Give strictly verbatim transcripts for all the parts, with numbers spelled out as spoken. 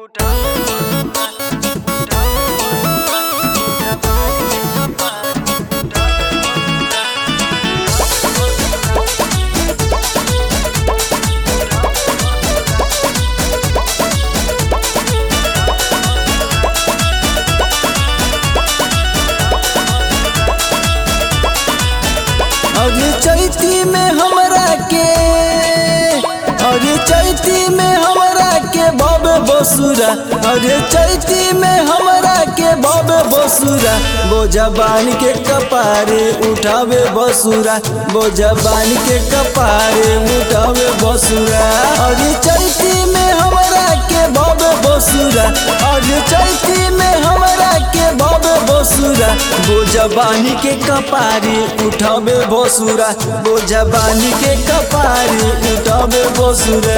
अरे चैती में हमरा के अरे चैती में हमरा के बाबे बसुरा अरे चैती में हमरा के बाबे बसुरा बोझा बान के कपारे उठावे बसुरा बोझा बान के कपारे उठावे बसुरा अरे चैती में हमरा के बाबे बसुरा अरे चैती में हमरा के बाबे बसुरा बोझा बानी के कपारे उठावे बसुरा बोझा बानी के कपारे उठावे बसुरा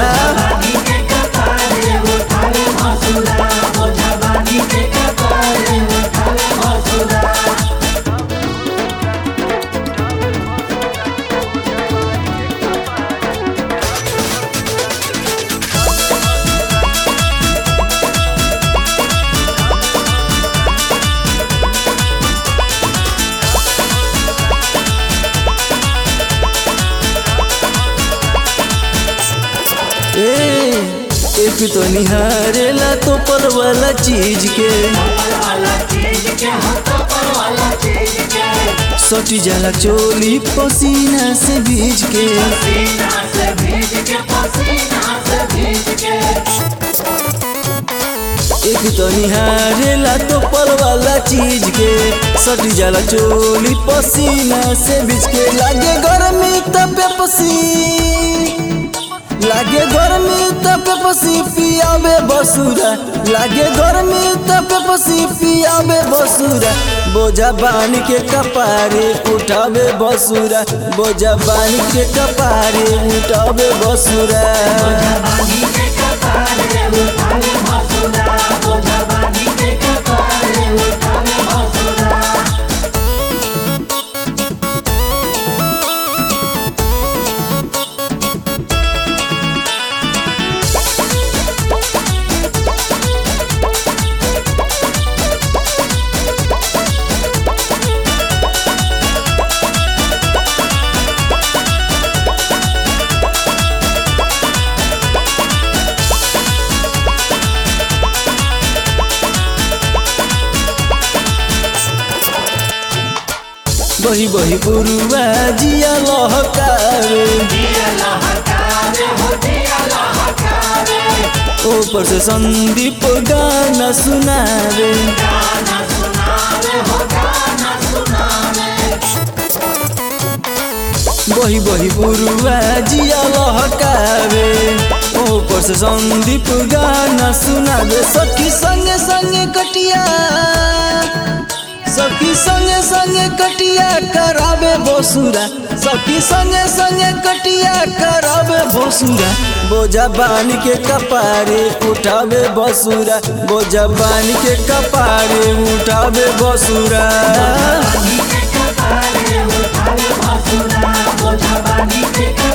ए, एक तो निहारेला तो पर वाला चीज के सटी जाला चोली पसीना से भीज के एक तो निहारेला तो पर वाला चीज के सटी जाला चोली पसीना से भीज के लागे गर्मी तब पसी लागे गर्मी तब पसी पियावे बसुरा लागे गर्मी तब पसी पियावे बसुरा बोझा बान के कपारे उठावे बसुरा बोझा बान के कपारे उठावे बसुरा बही बही पुरुआ जिया लहकारे ऊपर से संदीप गाना सुनावे बही बही पुरुआ जिया लहकावे ऊपर से संदीप गाना सुनावे सखी संगे संगे कटिया सखी संगे संगे कटिया करावे बसुरा सखी संगे संगे कटिया करावे बसुरा बोझा बान के कपारे उठावे बसुरा बोझा बान के कपारे उठावे बसुरा बोझा बानी के